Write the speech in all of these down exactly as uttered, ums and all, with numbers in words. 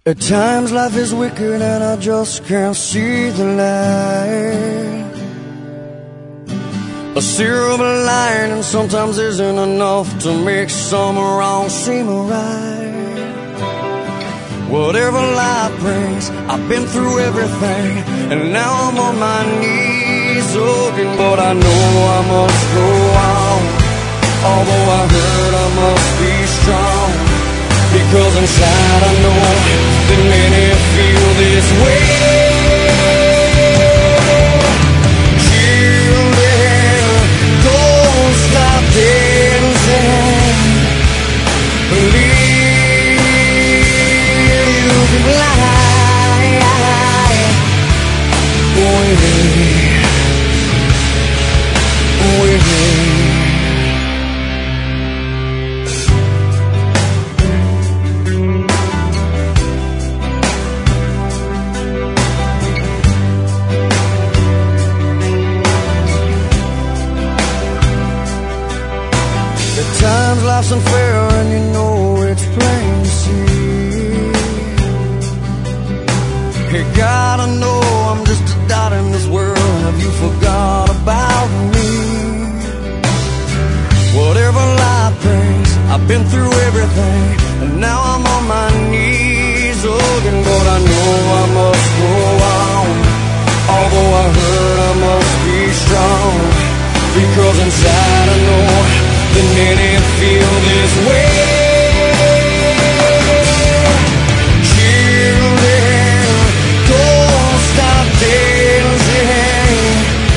At times life is wicked and I just can't see the light. A silver lining sometimes isn't enough to make some wrong seem right. Whatever life brings, I've been through everything, and now I'm on my knees looking. But I know I must go on, although I hurt I must be strong, because inside I know that many feel this way. Children, don't stop dancing. Believe you can fly away, away. Times life's unfair and you know it's plain to see. Hey God, I know I'm just a dot in this world. Have you forgot about me? Whatever life brings, I've been through everything, and now I'm on my knees looking. But I know I must go on, although I hurt I must be strong, because inside I know that many feel this way. Children, don't stop dancing.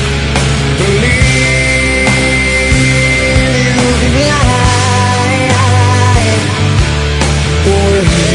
Believe you can fly away.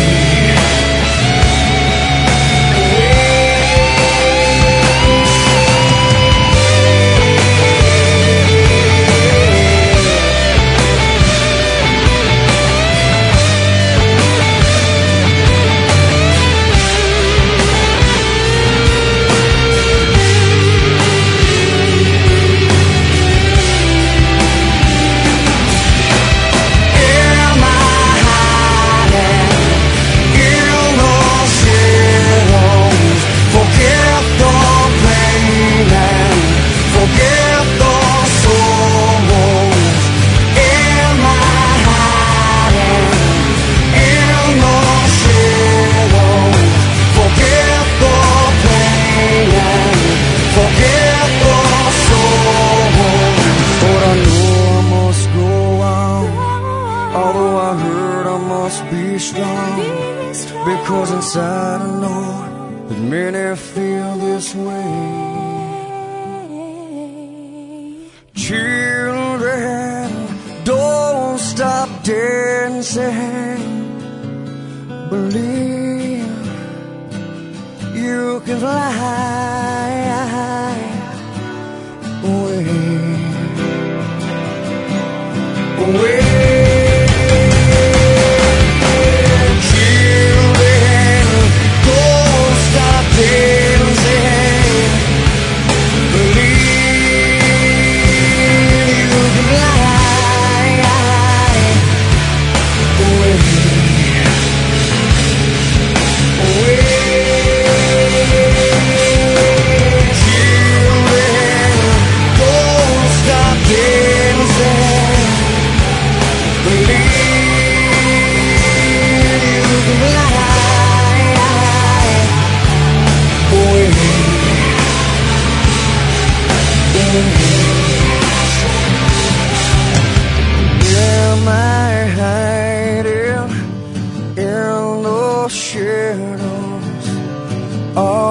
Because inside I know that many feel this way. Children, don't stop dancing. Believe you can fly away, away. Am I hiding in the shadows?